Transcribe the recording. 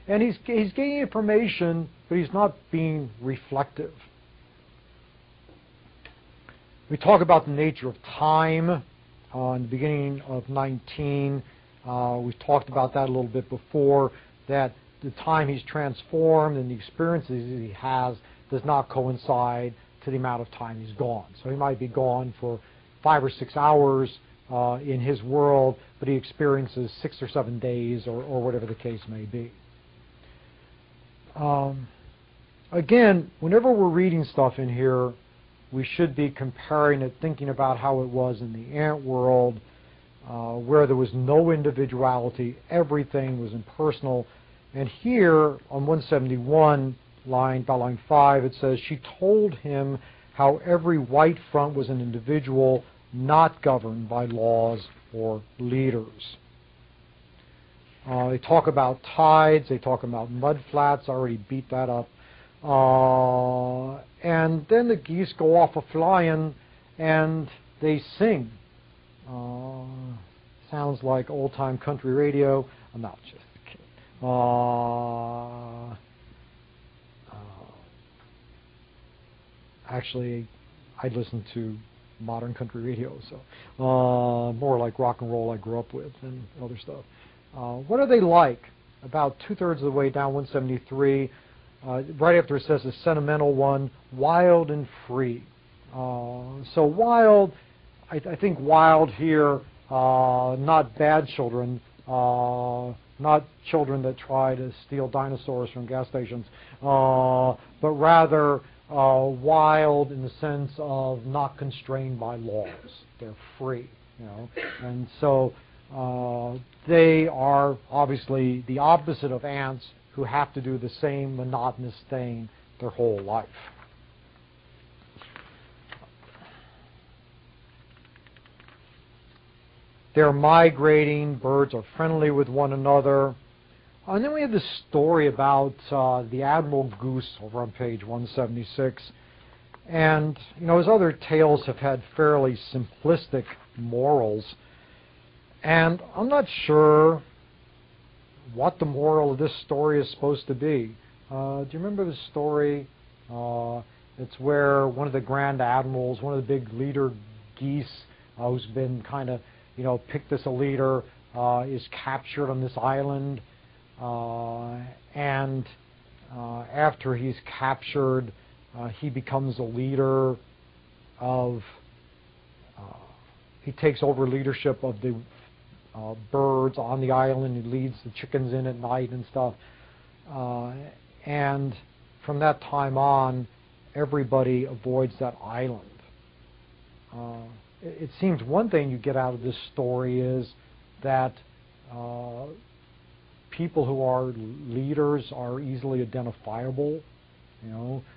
And he's gaining information, but he's not being reflective. We talk about the nature of time in the beginning of 19. We've talked about that a little bit before, that the time he's transformed and the experiences he has does not coincide to the amount of time he's gone. So he might be gone for 5 or 6 hours in his world, but he experiences 6 or 7 days or whatever the case may be. Again, whenever we're reading stuff in here, we should be comparing it, thinking about how it was in the ant world, where there was no individuality, everything was impersonal. And here on 171, by line 5, it says, she told him how every white front was an individual not governed by laws or leaders. They talk about tides, they talk about mud flats, I already beat that up. And then the geese go off a-flying and they sing. Sounds like old-time country radio. I'm not just kidding. Actually, I listen to modern country radio, so more like rock and roll I grew up with and other stuff. What are they like? About 2/3 of the way down 173, right after it says the sentimental one, wild and free. So wild, I think wild here, not bad children, not children that try to steal dinosaurs from gas stations, but rather wild in the sense of not constrained by laws. They're free, you know. And so they are obviously the opposite of ants, who have to do the same monotonous thing their whole life. They're migrating, birds are friendly with one another. And then we have this story about the Admiral Goose over on page 176. And, you know, his other tales have had fairly simplistic morals. And I'm not sure what the moral of this story is supposed to be. Do you remember the story? It's where one of the Grand Admirals, one of the big leader geese, who's been kind of, you know, picked as a leader, is captured on this island. And after he's captured, he becomes a leader of, he takes over leadership of the birds on the island. He leads the chickens in at night and stuff. And from that time on, everybody avoids that island. It seems one thing you get out of this story is that people who are leaders are easily identifiable. You know,